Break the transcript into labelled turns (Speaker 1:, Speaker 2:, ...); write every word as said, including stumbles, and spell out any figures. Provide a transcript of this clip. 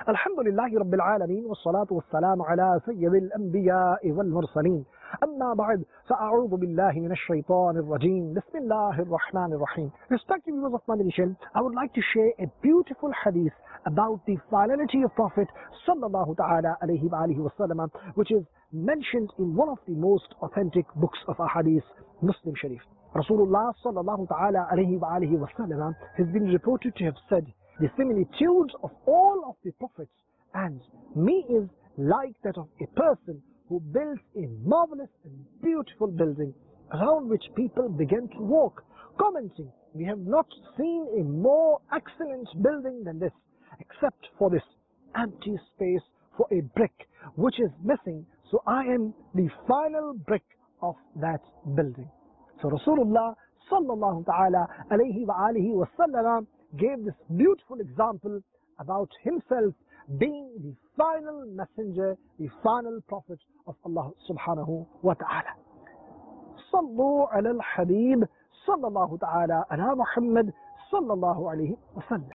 Speaker 1: الحمد لله رب العالمين والصلاة والسلام على سيد الأنبياء والمرسلين أما بعد فأعوذ بالله من الشيطان الرجيم بسم الله الرحمن الرحيم. Respected viewers of my nation, I would like to share a beautiful hadith about the finality of Prophet sallallahu ta'ala alayhi wa alihi wa sallam, which is mentioned in one of the most authentic books of ahadith, Muslim Sharif. Rasulullah sallallahu ta'ala alayhi wa alihi wa sallam has been reported to have said, the similitudes of all of the prophets and me is like that of a person who builds a marvelous and beautiful building around which people begin to walk, commenting, we have not seen a more excellent building than this, except for this empty space for a brick which is missing, so I am the final brick of that building. So Rasulullah sallallahu ta'ala alayhi wa alihi wa sallam gave this beautiful example about himself being the final messenger, the final prophet of Allah subhanahu wa ta'ala. Sallu ala al-Habib sallallahu ta'ala ala Muhammad sallallahu alayhi wa sallam.